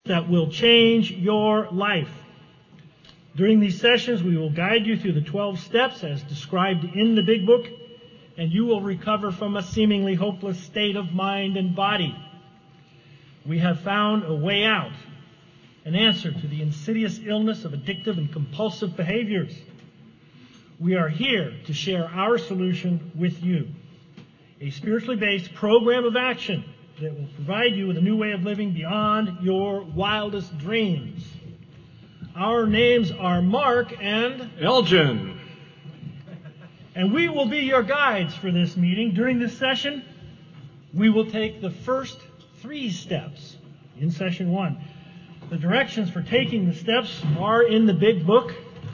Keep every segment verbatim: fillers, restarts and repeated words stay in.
that will change your life. During these sessions, we will guide you through the twelve steps as described in the Big Book, and you will recover from a seemingly hopeless state of mind and body. We have found a way out, an answer to the insidious illness of addictive and compulsive behaviors. We are here to share our solution with you, a spiritually based program of action that will provide you with a new way of living beyond your wildest dreams. Our names are Mark and Elgin. And we will be your guides for this meeting. During this session, we will take the first three steps in session one. The directions for taking the steps are in the Big Book,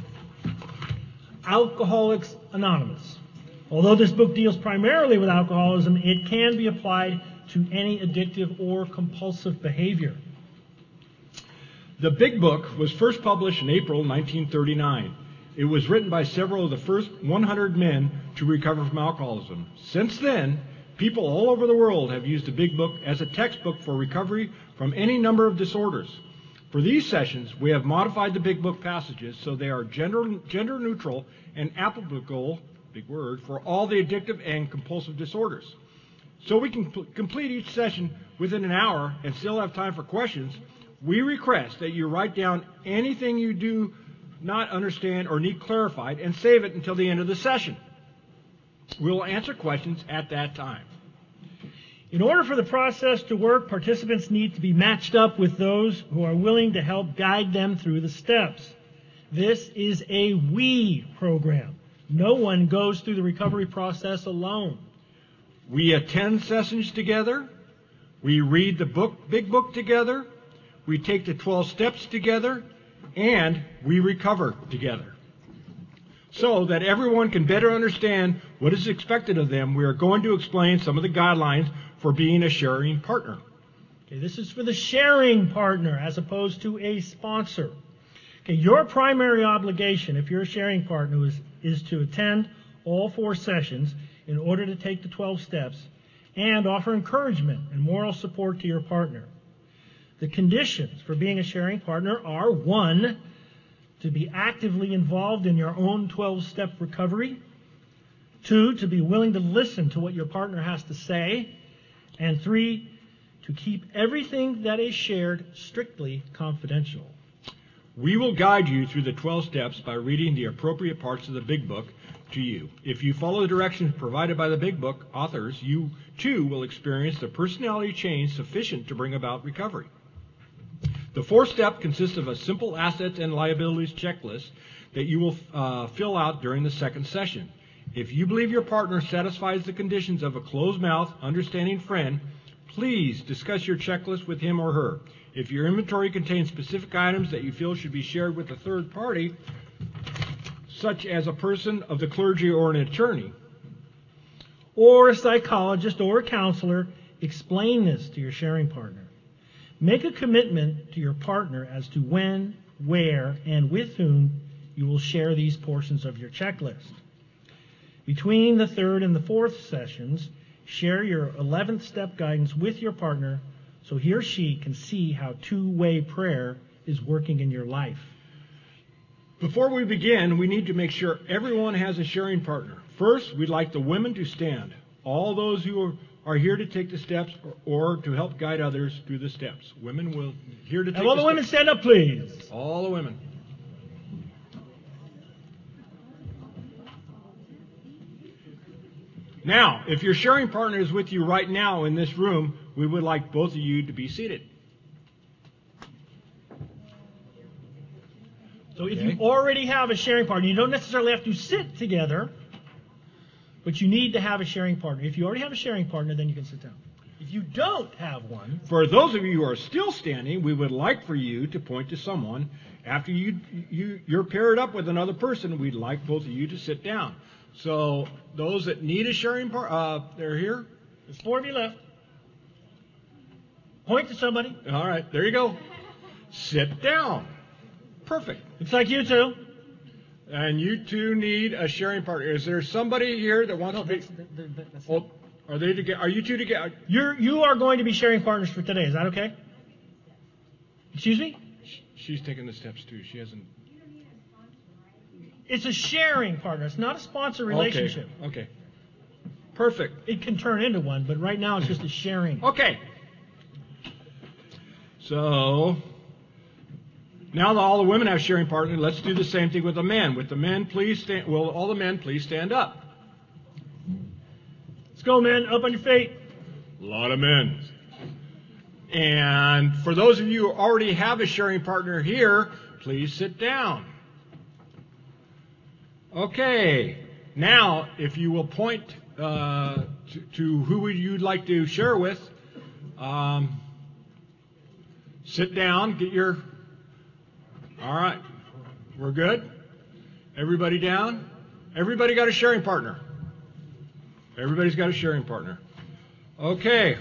Alcoholics Anonymous. Although this book deals primarily with alcoholism, it can be applied to any addictive or compulsive behavior. The Big Book was first published in April nineteen thirty-nine. It was written by several of the first one hundred men to recover from alcoholism. Since then, people all over the world have used the Big Book as a textbook for recovery from any number of disorders. For these sessions, we have modified the Big Book passages so they are gender, gender neutral and applicable, big word, for all the addictive and compulsive disorders. So we can p- complete each session within an hour and still have time for questions. We request that you write down anything you do not understand or need clarified and save it until the end of the session. We will answer questions at that time. In order for the process to work, participants need to be matched up with those who are willing to help guide them through the steps. This is a we program. No one goes through the recovery process alone. We attend sessions together. We read the book, Big Book together. We take the twelve steps together. And we recover together. So that everyone can better understand what is expected of them, we are going to explain some of the guidelines for being a sharing partner. Okay, this is for the sharing partner as opposed to a sponsor. Okay, your primary obligation, if you're a sharing partner, is, is to attend all four sessions in order to take the twelve steps and offer encouragement and moral support to your partner. The conditions for being a sharing partner are, one, to be actively involved in your own twelve-step recovery. Two, to be willing to listen to what your partner has to say. And three, to keep everything that is shared strictly confidential. We will guide you through the twelve steps by reading the appropriate parts of the Big Book to you. If you follow the directions provided by the Big Book authors, you too will experience the personality change sufficient to bring about recovery. The fourth step consists of a simple assets and liabilities checklist that you will uh, fill out during the second session. If you believe your partner satisfies the conditions of a closed-mouth, understanding friend, please discuss your checklist with him or her. If your inventory contains specific items that you feel should be shared with a third party, such as a person of the clergy or an attorney, or a psychologist or a counselor, explain this to your sharing partner. Make a commitment to your partner as to when, where, and with whom you will share these portions of your checklist. Between the third and the fourth sessions, share your eleventh step guidance with your partner so he or she can see how two-way prayer is working in your life. Before we begin, we need to make sure everyone has a sharing partner. First, we'd like the women to stand. All those who are are here to take the steps or, or to help guide others through the steps. Women will here to take Have all the the women steps. stand up, please. All the women. Now, if your sharing partner is with you right now in this room, we would like both of you to be seated. So if Okay. you already have a sharing partner, you don't necessarily have to sit together, but you need to have a sharing partner. If you already have a sharing partner, then you can sit down. If you don't have one... For those of you who are still standing, we would like for you to point to someone. After you, you, you're paired up with another person, we'd like both of you to sit down. So those that need a sharing partner, uh, they're here. There's four of you left. Point to somebody. All right, there you go. Sit down. Perfect. Looks like you two. And you two need a sharing partner. Is there somebody here that wants No, to be? that's, that, that's Oh, are they together? Are you two together? You're, you are going to be sharing partners for today. Is that okay? Excuse me? She's taking the steps too. She hasn't. It's a sharing partner. It's not a sponsor relationship. Okay. Okay. Perfect. It can turn into one, but right now it's just a sharing. Okay. So now that all the women have sharing partners, let's do the same thing with the men. With the men, please stand. Will all the men please stand up? Let's go, men. Up on your feet. A lot of men. And for those of you who already have a sharing partner here, please sit down. Okay. Now, if you will point uh, to, to who you'd like to share with, um, sit down, get your... All right. We're good? Everybody down? Everybody got a sharing partner? Everybody's got a sharing partner. Okay.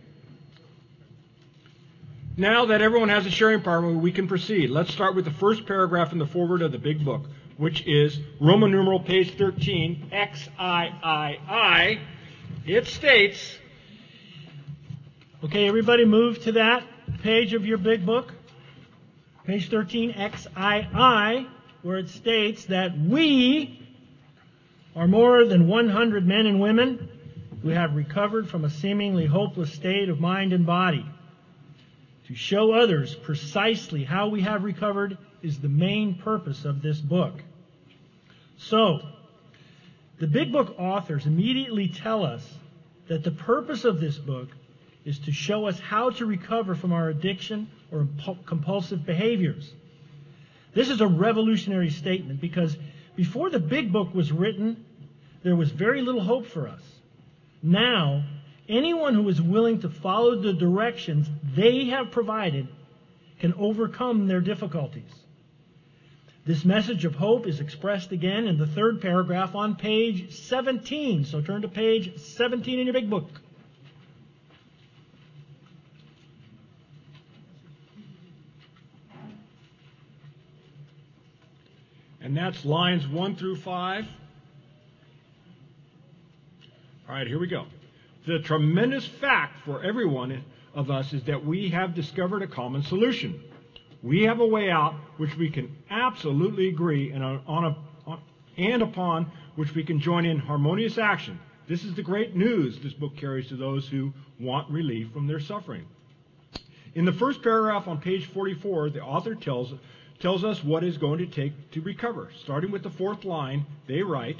Now that everyone has a sharing partner, we can proceed. Let's start with the first paragraph in the foreword of the big book, which is Roman numeral page thirteen, X I I I. It states... Okay, everybody move to that page of your big book. Page thirteen, X I I, where it states that we are more than one hundred men and women who have recovered from a seemingly hopeless state of mind and body. To show others precisely how we have recovered is the main purpose of this book. So, the big book authors immediately tell us that the purpose of this book is to show us how to recover from our addiction or compulsive behaviors. This is a revolutionary statement because before the big book was written, there was very little hope for us. Now, anyone who is willing to follow the directions they have provided can overcome their difficulties. This message of hope is expressed again in the third paragraph on page seventeen. So turn to page seventeen in your big book. And that's lines one through five. All right, here we go. The tremendous fact for every one of us is that we have discovered a common solution. We have a way out which we can absolutely agree and on a, on, and upon which we can join in harmonious action. This is the great news this book carries to those who want relief from their suffering. In the first paragraph on page forty-four, the author tells, tells us what is going to take to recover. Starting with the fourth line, they write...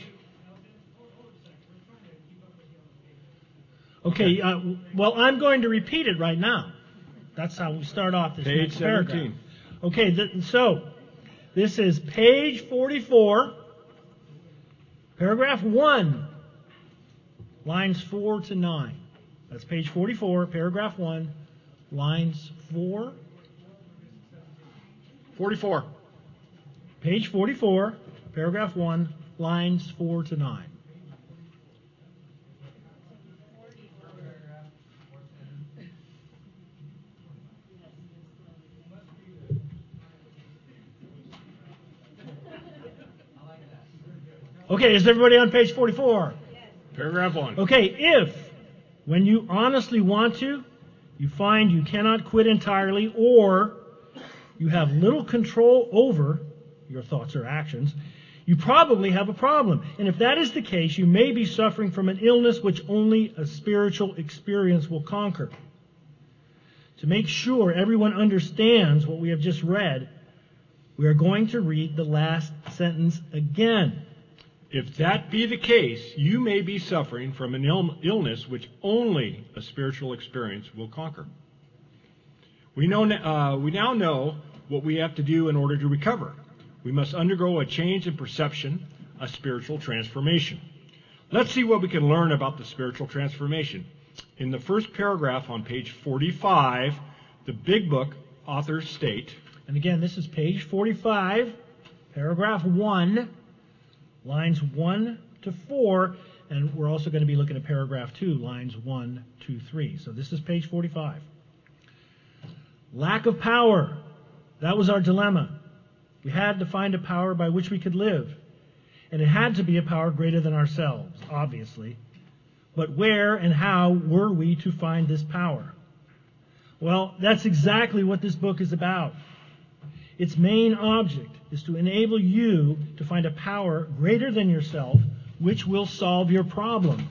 Okay, uh, well, I'm going to repeat it right now. That's how we start off this page next seventeen. Paragraph. Okay, th- so this is page forty-four, paragraph one, lines four to nine. That's page forty-four, paragraph one, lines four. forty-four. Page forty-four, paragraph one, lines four to nine. Okay, is everybody on page forty-four? Yes. Paragraph one. Okay, if, when you honestly want to, you find you cannot quit entirely, or you have little control over your thoughts or actions, you probably have a problem. And if that is the case, you may be suffering from an illness which only a spiritual experience will conquer. To make sure everyone understands what we have just read, we are going to read the last sentence again. If that be the case, you may be suffering from an Ill- illness which only a spiritual experience will conquer. We know uh, we now know what we have to do in order to recover. We must undergo a change in perception, a spiritual transformation. Let's see what we can learn about the spiritual transformation. In the first paragraph on page forty-five, the big book authors state, and again, this is page forty-five, paragraph one, lines one to four, and we're also going to be looking at paragraph two, lines one to three. So this is page forty-five. Lack of power. That was our dilemma. We had to find a power by which we could live. And it had to be a power greater than ourselves, obviously. But where and how were we to find this power? Well, that's exactly what this book is about. Its main object is to enable you to find a power greater than yourself, which will solve your problem.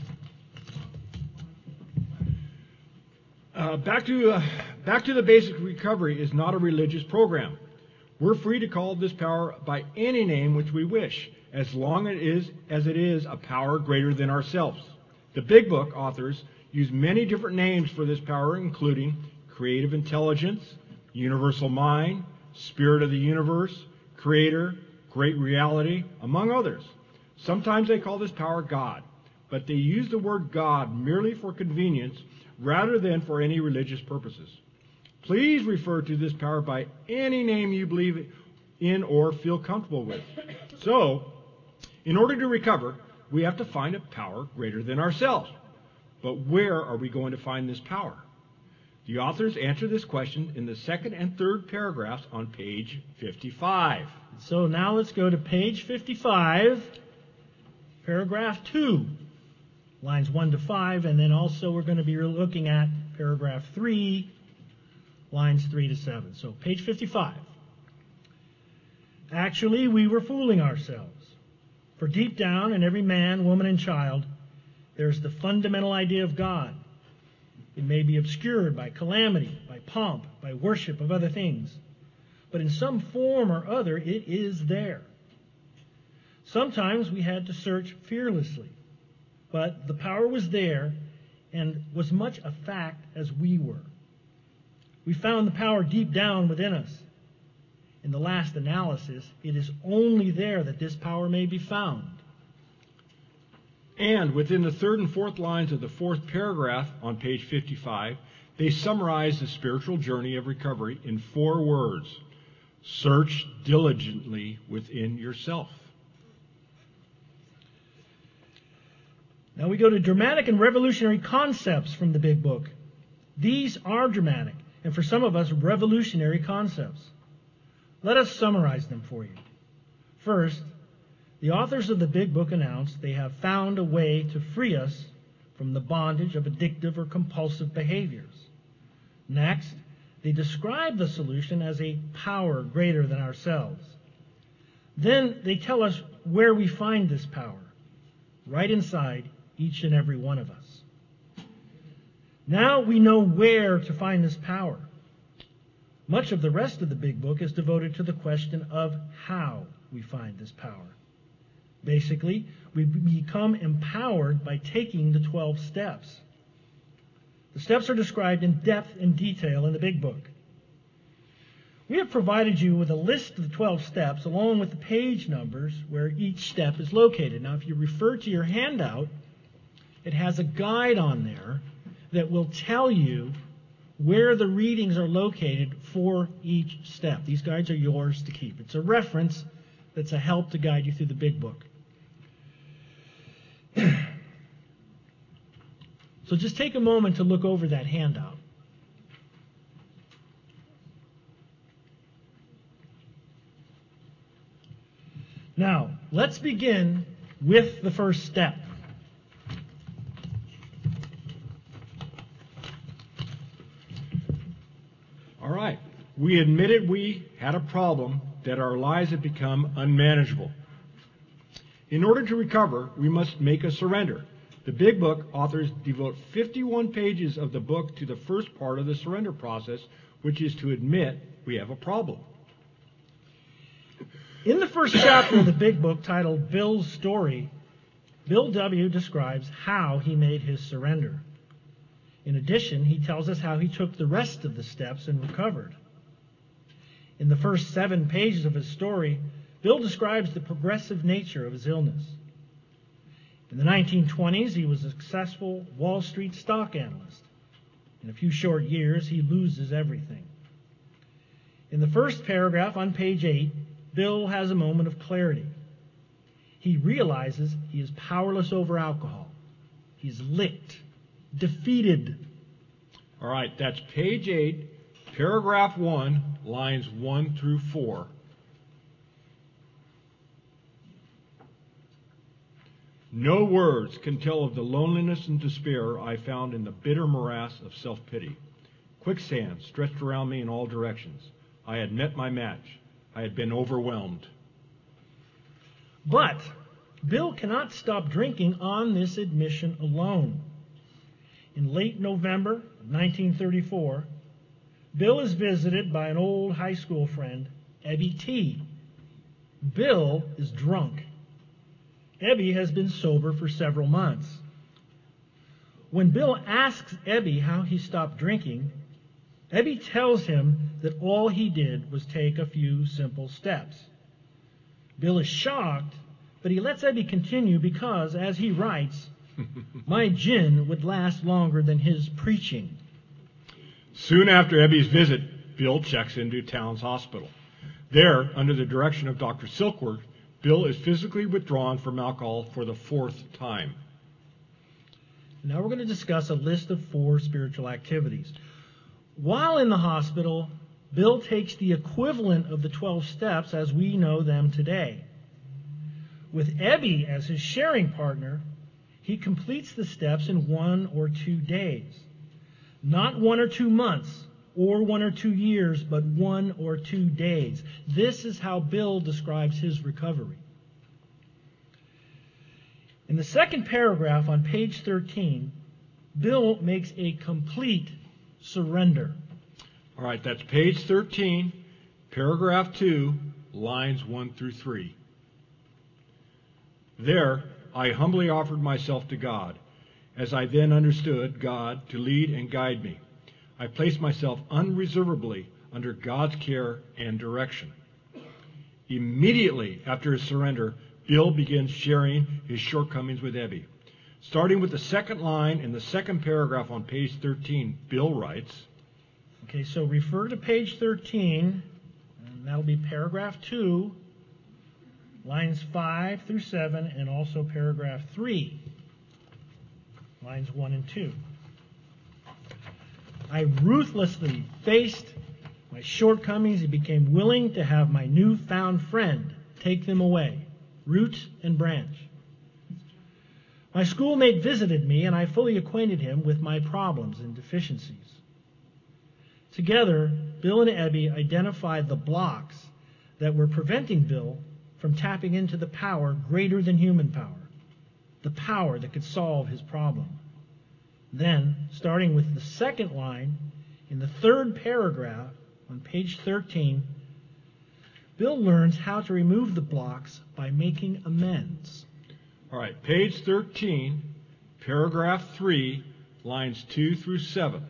Uh, back to uh, back to the basic. Recovery is not a religious program. We're free to call this power by any name which we wish, as long as it is, as it is a power greater than ourselves. The Big Book authors use many different names for this power, including creative intelligence, universal mind, spirit of the universe, creator, great reality, among others. Sometimes they call this power God, but they use the word God merely for convenience rather than for any religious purposes. Please refer to this power by any name you believe in or feel comfortable with. So, in order to recover, we have to find a power greater than ourselves. But where are we going to find this power? The authors answer this question in the second and third paragraphs on page fifty-five. So now let's go to page fifty-five, paragraph two, lines one to five, and then also we're going to be looking at paragraph three, lines three to seven. So page fifty-five. Actually, we were fooling ourselves. For deep down in every man, woman, and child, there's the fundamental idea of God. It may be obscured by calamity, by pomp, by worship of other things. But in some form or other, it is there. Sometimes we had to search fearlessly. But the power was there and was much a fact as we were. We found the power deep down within us. In the last analysis, it is only there that this power may be found. And within the third and fourth lines of the fourth paragraph on page fifty-five, they summarize the spiritual journey of recovery in four words. Search diligently within yourself. Now we go to dramatic and revolutionary concepts from the Big Book. These are dramatic, and for some of us, revolutionary concepts. Let us summarize them for you. First, the authors of the Big Book announce they have found a way to free us from the bondage of addictive or compulsive behaviors. Next, they describe the solution as a power greater than ourselves. Then they tell us where we find this power, right inside each and every one of us. Now we know where to find this power. Much of the rest of the Big Book is devoted to the question of how we find this power. Basically, we become empowered by taking the twelve steps. The steps are described in depth and detail in the Big Book. We have provided you with a list of the twelve steps along with the page numbers where each step is located. Now, if you refer to your handout, it has a guide on there that will tell you where the readings are located for each step. These guides are yours to keep. It's a reference that's a help to guide you through the Big Book. So just take a moment to look over that handout. Now, let's begin with the first step. All right. We admitted we had a problem, that our lives had become unmanageable. In order to recover, we must make a surrender. The Big Book authors devote fifty-one pages of the book to the first part of the surrender process, which is to admit we have a problem. In the first chapter of the Big Book, titled Bill's Story, Bill W. describes how he made his surrender. In addition, he tells us how he took the rest of the steps and recovered. In the first seven pages of his story, Bill describes the progressive nature of his illness. In the nineteen twenties, he was a successful Wall Street stock analyst. In a few short years, he loses everything. In the first paragraph on page eight, Bill has a moment of clarity. He realizes he is powerless over alcohol. He's licked, defeated. All right, that's page eight, paragraph one, lines one through four. No words can tell of the loneliness and despair I found in the bitter morass of self-pity. Quicksand stretched around me in all directions. I had met my match. I had been overwhelmed. But Bill cannot stop drinking on this admission alone. In late November of nineteen thirty-four, Bill is visited by an old high school friend, Ebby T. Bill is drunk. Ebby has been sober for several months. When Bill asks Ebby how he stopped drinking, Ebby tells him that all he did was take a few simple steps. Bill is shocked, but he lets Ebby continue because, as he writes, my gin would last longer than his preaching. Soon after Ebby's visit, Bill checks into Towns Hospital. There, under the direction of Doctor Silkworth, Bill is physically withdrawn from alcohol for the fourth time. Now we're going to discuss a list of four spiritual activities. While in the hospital, Bill takes the equivalent of the twelve steps as we know them today. With Ebby as his sharing partner, he completes the steps in one or two days. Not one or two months or one or two years, but one or two days. This is how Bill describes his recovery. In the second paragraph on page thirteen, Bill makes a complete surrender. All right, that's page thirteen, paragraph two, lines one through three. There, I humbly offered myself to God, as I then understood God to lead and guide me. I placed myself unreservedly under God's care and direction. Immediately after his surrender, Bill begins sharing his shortcomings with Ebby. Starting with the second line in the second paragraph on page thirteen, Bill writes, Okay, so refer to page thirteen, and that'll be paragraph two, lines five through seven, and also paragraph three, lines one and two. I ruthlessly faced my shortcomings and became willing to have my newfound friend take them away, root and branch. My schoolmate visited me, and I fully acquainted him with my problems and deficiencies. Together, Bill and Ebby identified the blocks that were preventing Bill from tapping into the power greater than human power, the power that could solve his problem. Then, starting with the second line in the third paragraph on page thirteen, Bill learns how to remove the blocks by making amends. All right, page thirteen, paragraph three, lines two through seven.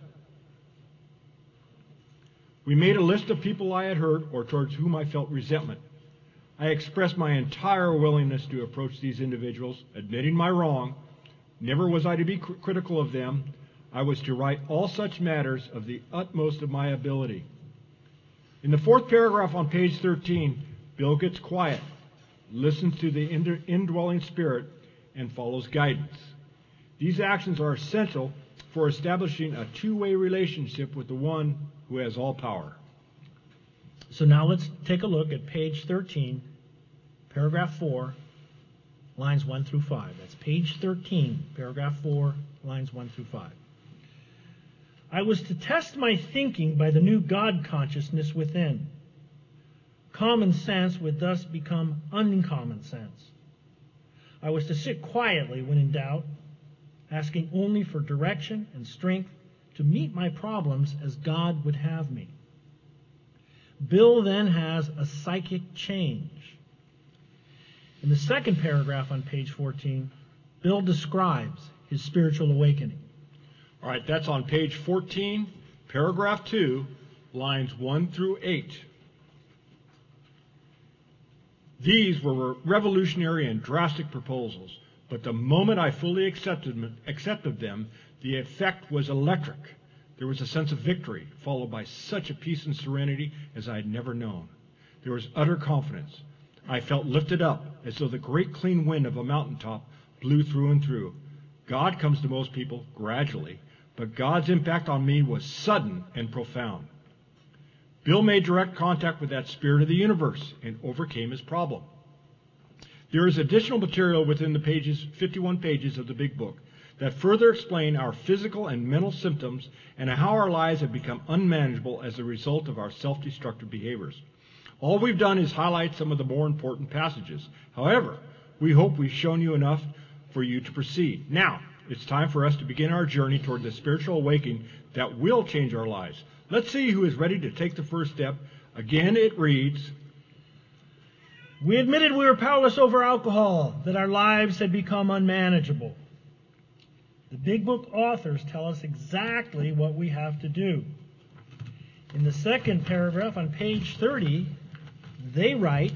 We made a list of people I had hurt or towards whom I felt resentment. I expressed my entire willingness to approach these individuals, admitting my wrong. Never was I to be cr- critical of them. I was to write all such matters of the utmost of my ability. In the fourth paragraph on page thirteen, Bill gets quiet, listens to the indwelling spirit, and follows guidance. These actions are essential for establishing a two-way relationship with the one who has all power. So now let's take a look at page thirteen, paragraph four, lines one through five. That's page thirteen, paragraph four, lines one through five. I was to test my thinking by the new God consciousness within. Common sense would thus become uncommon sense. I was to sit quietly when in doubt, asking only for direction and strength to meet my problems as God would have me. Bill then has a psychic change. In the second paragraph on page fourteen, Bill describes his spiritual awakening. All right, that's on page fourteen, paragraph two, lines one through eight. These were revolutionary and drastic proposals, but the moment I fully accepted, accepted them, the effect was electric. There was a sense of victory, followed by such a peace and serenity as I had never known. There was utter confidence. I felt lifted up, as though the great clean wind of a mountaintop blew through and through. God comes to most people gradually, but God's impact on me was sudden and profound. Bill made direct contact with that spirit of the universe and overcame his problem. There is additional material within the pages, fifty-one pages of the Big Book that further explain our physical and mental symptoms and how our lives have become unmanageable as a result of our self-destructive behaviors. All we've done is highlight some of the more important passages. However, we hope we've shown you enough for you to proceed. Now, it's time for us to begin our journey toward the spiritual awakening that will change our lives. Let's see who is ready to take the first step. Again, it reads, we admitted we were powerless over alcohol, that our lives had become unmanageable. The Big Book authors tell us exactly what we have to do. In the second paragraph on page thirty, they write,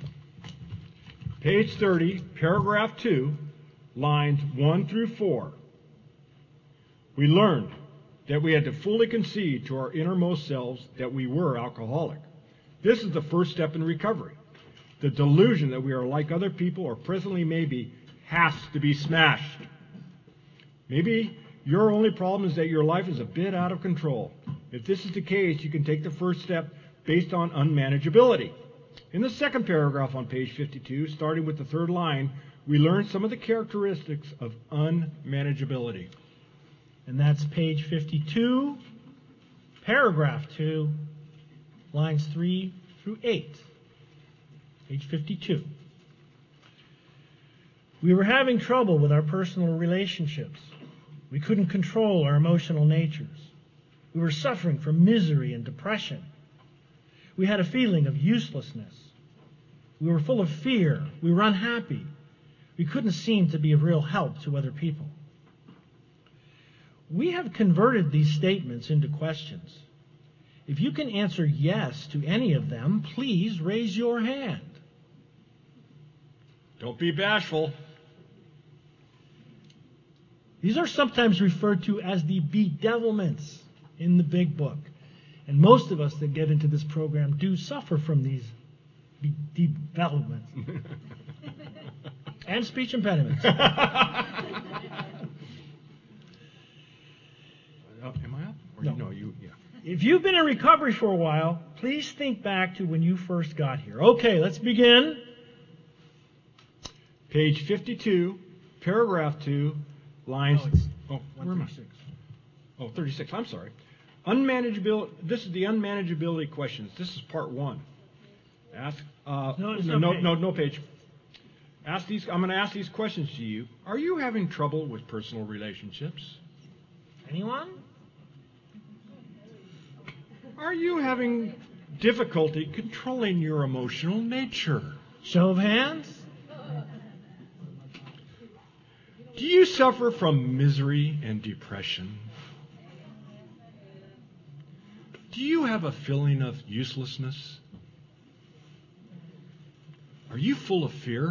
page thirty, paragraph two, lines one through four. We learned that we had to fully concede to our innermost selves that we were alcoholic. This is the first step in recovery. The delusion that we are like other people, or presently maybe, has to be smashed. Maybe your only problem is that your life is a bit out of control. If this is the case, you can take the first step based on unmanageability. In the second paragraph on page fifty-two, starting with the third line, we learn some of the characteristics of unmanageability. And that's page fifty-two, paragraph two, lines three through eight. Page fifty-two. We were having trouble with our personal relationships. We couldn't control our emotional natures. We were suffering from misery and depression. We had a feeling of uselessness. We were full of fear. We were unhappy. We couldn't seem to be of real help to other people. We have converted these statements into questions. If you can answer yes to any of them, please raise your hand. Don't be bashful. These are sometimes referred to as the bedevilments in the Big Book. And most of us that get into this program do suffer from these bedevilments. And speech impediments. Am I up? Or No. You, no, you, yeah. If you've been in recovery for a while, please think back to when you first got here. Okay, let's begin. Page fifty-two, paragraph two, lines... Oh, it's oh, where one am I? thirty-six. Oh, thirty-six, I'm sorry. Unmanageability, this is the unmanageability questions. This is part one. Ask, uh, No, it's no, no no, page. no, no page. Ask these, I'm going to ask these questions to you. Are you having trouble with personal relationships? Anyone? Are you having difficulty controlling your emotional nature? Show of hands? Do you suffer from misery and depression? Do you have a feeling of uselessness? Are you full of fear?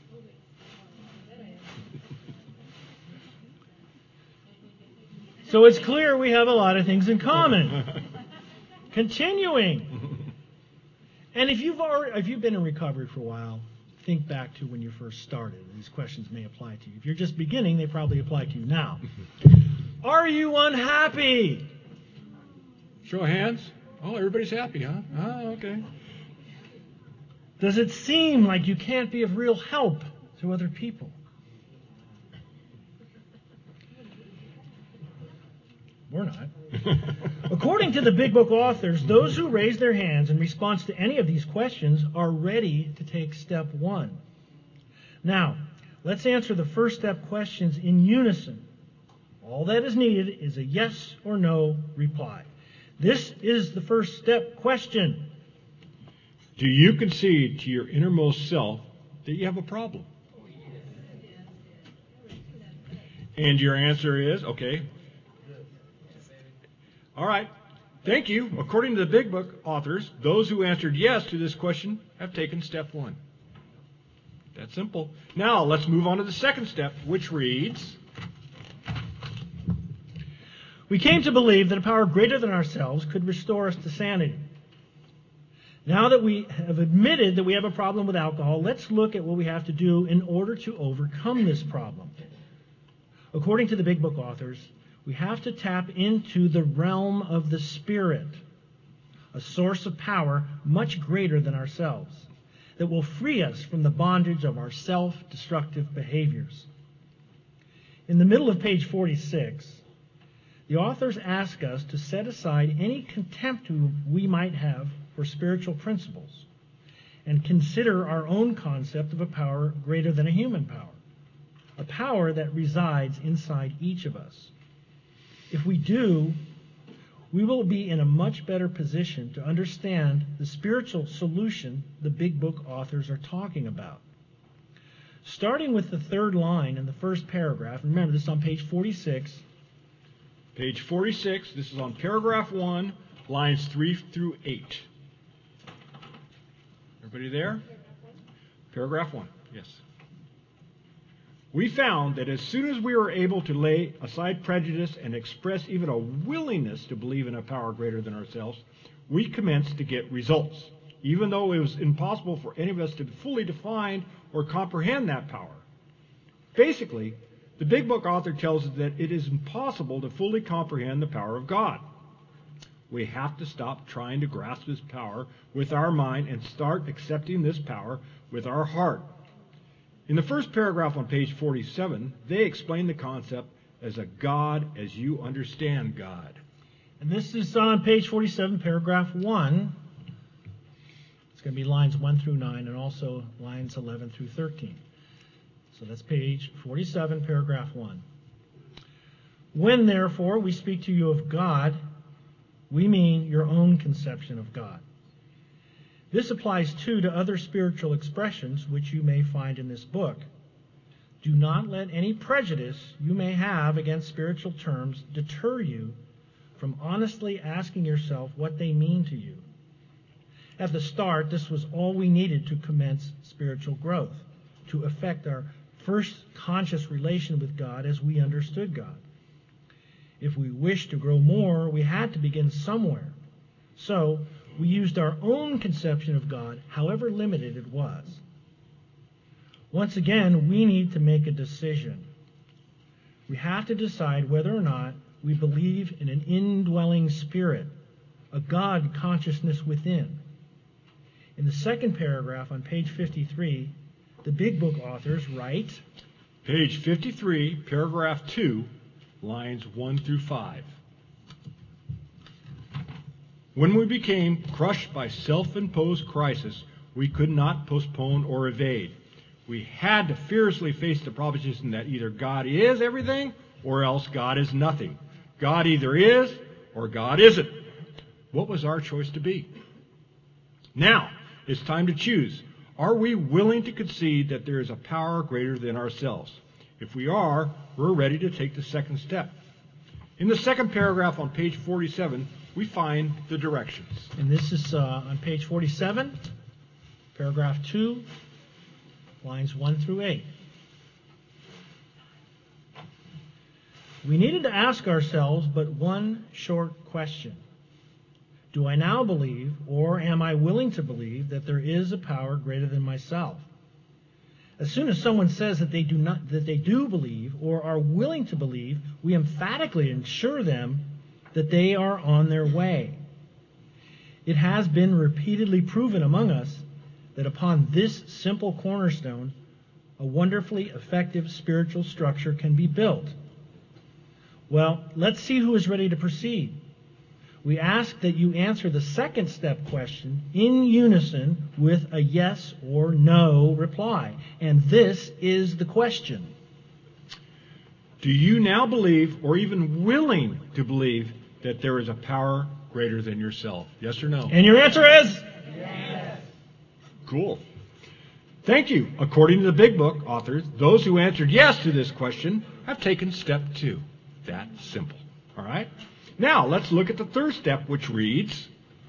So it's clear we have a lot of things in common. Continuing. And if you've already, if you've been in recovery for a while, think back to when you first started. These questions may apply to you. If you're just beginning, they probably apply to you now. Are you unhappy? Show of hands. Oh, everybody's happy, huh? Ah, okay. Does it seem like you can't be of real help to other people? We're not. According to the Big Book authors, those who raise their hands in response to any of these questions are ready to take step one. Now, let's answer the first step questions in unison. All that is needed is a yes or no reply. This is the first step question. Do you concede to your innermost self that you have a problem? And your answer is, okay. All right. Thank you. According to the Big Book authors, those who answered yes to this question have taken step one. That's simple. Now, let's move on to the second step, which reads... We came to believe that a power greater than ourselves could restore us to sanity. Now that we have admitted that we have a problem with alcohol, let's look at what we have to do in order to overcome this problem. According to the Big Book authors, we have to tap into the realm of the Spirit, a source of power much greater than ourselves, that will free us from the bondage of our self-destructive behaviors. In the middle of page forty-six, the authors ask us to set aside any contempt we might have for spiritual principles and consider our own concept of a power greater than a human power, a power that resides inside each of us. If we do, we will be in a much better position to understand the spiritual solution the Big Book authors are talking about. Starting with the third line in the first paragraph, remember this is on page forty-six. Page forty-six, this is on paragraph one, lines three through eight. Everybody there? Paragraph one, yes. We found that as soon as we were able to lay aside prejudice and express even a willingness to believe in a power greater than ourselves, we commenced to get results, even though it was impossible for any of us to fully define or comprehend that power. Basically, the Big Book author tells us that it is impossible to fully comprehend the power of God. We have to stop trying to grasp His power with our mind and start accepting this power with our heart. In the first paragraph on page forty-seven, they explain the concept as a God as you understand God. And this is on page forty-seven, paragraph one. It's going to be lines one through nine and also lines eleven through thirteen. So that's page forty-seven, paragraph one. When, therefore, we speak to you of God, we mean your own conception of God. This applies, too, to other spiritual expressions which you may find in this book. Do not let any prejudice you may have against spiritual terms deter you from honestly asking yourself what they mean to you. At the start, this was all we needed to commence spiritual growth, to effect our first conscious relation with God as we understood God. If we wished to grow more, we had to begin somewhere. So, we used our own conception of God, however limited it was. Once again, we need to make a decision. We have to decide whether or not we believe in an indwelling spirit, a God consciousness within. In the second paragraph on page fifty-three, the Big Book authors write, Page fifty-three, paragraph two, lines one through five. When we became crushed by self-imposed crisis, we could not postpone or evade. We had to fiercely face the proposition that either God is everything or else God is nothing. God either is or God isn't. What was our choice to be? Now, it's time to choose. Are we willing to concede that there is a power greater than ourselves? If we are, we're ready to take the second step. In the second paragraph on page forty-seven, we find the directions. And this is uh, on page forty-seven, paragraph two, lines one through eight. We needed to ask ourselves but one short question. Do I now believe, or am I willing to believe, that there is a power greater than myself? As soon as someone says that they do not, that they do believe or are willing to believe, we emphatically assure them that they are on their way. It has been repeatedly proven among us that upon this simple cornerstone, a wonderfully effective spiritual structure can be built. Well, let's see who is ready to proceed. We ask that you answer the second step question in unison with a yes or no reply. And this is the question. Do you now believe, or even willing to believe, that there is a power greater than yourself? Yes or no? And your answer is? Yes. Cool. Thank you. According to the Big Book authors, those who answered yes to this question have taken step two. That simple. All right? Now, let's look at the third step, which reads,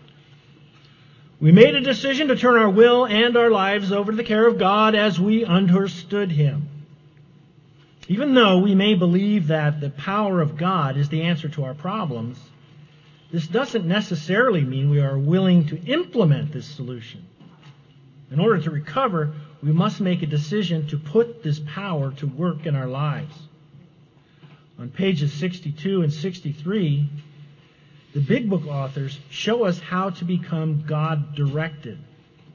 We made a decision to turn our will and our lives over to the care of God as we understood Him. Even though we may believe that the power of God is the answer to our problems, this doesn't necessarily mean we are willing to implement this solution. In order to recover, we must make a decision to put this power to work in our lives. On pages sixty-two and sixty-three, the Big Book authors show us how to become God-directed.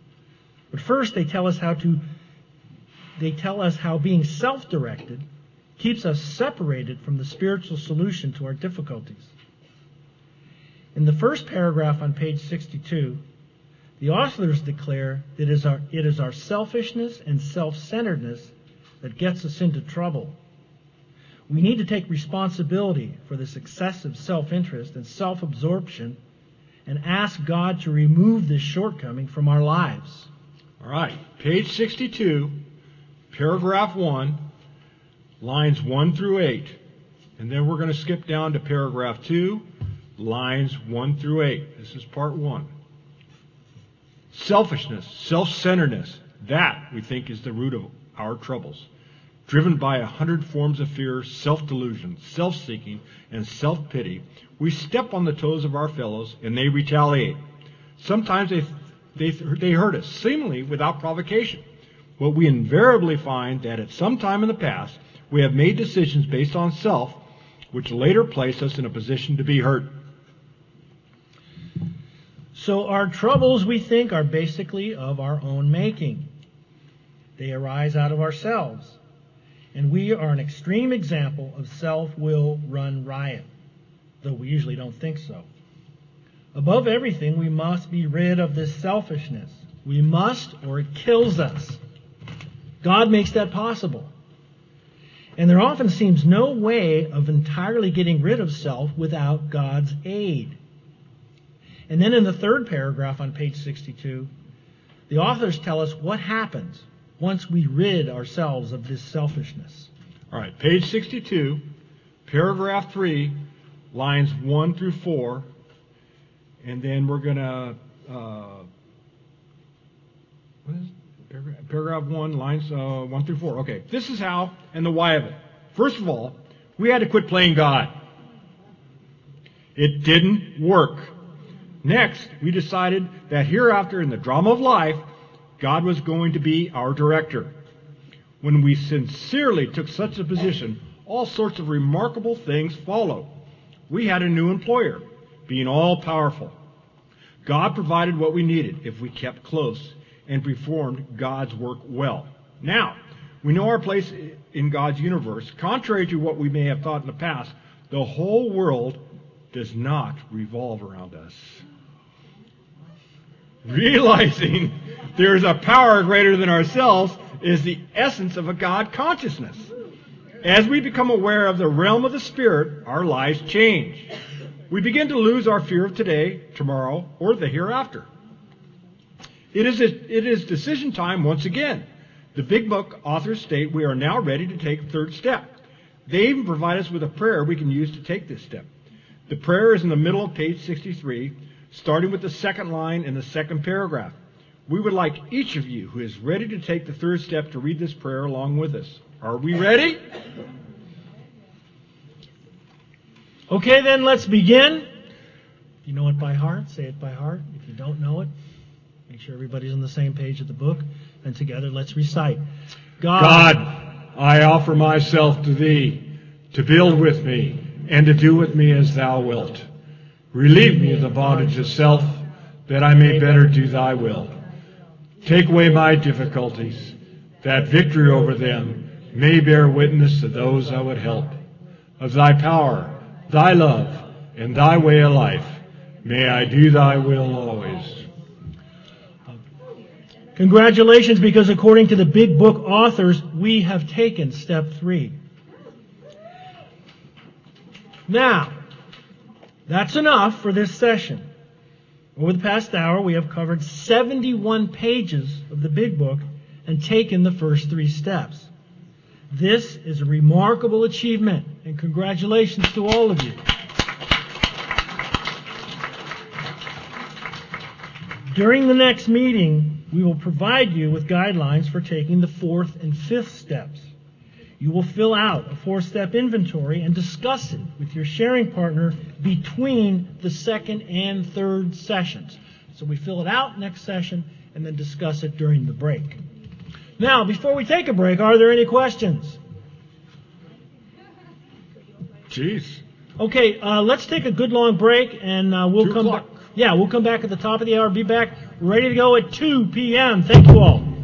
But first, they tell us how to they tell us how being self-directed keeps us separated from the spiritual solution to our difficulties. In the first paragraph on page sixty-two, the authors declare that it is our, it is our selfishness and self-centeredness that gets us into trouble. We need to take responsibility for this excessive self-interest and self-absorption and ask God to remove this shortcoming from our lives. All right, page sixty-two, paragraph one, lines one through eight. And then we're going to skip down to paragraph two, lines one through eight. This is part one. Selfishness, self-centeredness, that, we think, is the root of our troubles. Driven by a hundred forms of fear, self-delusion, self-seeking, and self-pity, we step on the toes of our fellows and they retaliate. Sometimes they, they, they hurt us, seemingly without provocation. But we invariably find that at some time in the past, we have made decisions based on self, which later place us in a position to be hurt. So our troubles, we think, are basically of our own making. They arise out of ourselves. And we are an extreme example of self-will run riot, though we usually don't think so. Above everything, we must be rid of this selfishness. We must, or it kills us. God makes that possible. And there often seems no way of entirely getting rid of self without God's aid. And then in the third paragraph on page sixty-two, the authors tell us what happens once we rid ourselves of this selfishness. All right, page sixty-two, paragraph three, lines one through four, and then we're going to, uh, what is it? Paragraph, paragraph one, lines uh, one through four. Okay, this is how and the why of it. First of all, we had to quit playing God. It didn't work. Next, we decided that hereafter in the drama of life, God was going to be our director. When we sincerely took such a position, all sorts of remarkable things followed. We had a new employer, being all-powerful. God provided what we needed if we kept close and performed God's work well. Now, we know our place in God's universe. Contrary to what we may have thought in the past, the whole world does not revolve around us. Realizing there is a power greater than ourselves is the essence of a God consciousness. As we become aware of the realm of the Spirit, our lives change. We begin to lose our fear of today, tomorrow, or the hereafter. It is, a, it is decision time once again. The Big Book authors state we are now ready to take the third step. They even provide us with a prayer we can use to take this step. The prayer is in the middle of page sixty-three, starting with the second line in the second paragraph. We would like each of you who is ready to take the third step to read this prayer along with us. Are we ready? Okay, then let's begin. If you know it by heart, say it by heart. If you don't know it, make sure everybody's on the same page of the book. And together, let's recite. God, God, I offer myself to Thee, to build with me, and to do with me as Thou wilt. Relieve me of the bondage of self, that I may better do Thy will. Take away my difficulties, that victory over them may bear witness to those I would help. Of Thy power, Thy love, and Thy way of life, may I do Thy will always. Congratulations, because according to the Big Book authors, we have taken step three. Now, that's enough for this session. Over the past hour, we have covered seventy-one pages of the Big Book and taken the first three steps. This is a remarkable achievement, and congratulations to all of you. During the next meeting, we will provide you with guidelines for taking the fourth and fifth steps. You will fill out a four-step inventory and discuss it with your sharing partner between the second and third sessions. So we fill it out next session and then discuss it during the break. Now, before we take a break, are there any questions? Jeez. Okay, uh, let's take a good long break, and uh, we'll Two come o'clock. back. Yeah, we'll come back at the top of the hour. Be back ready to go at two p.m. Thank you all.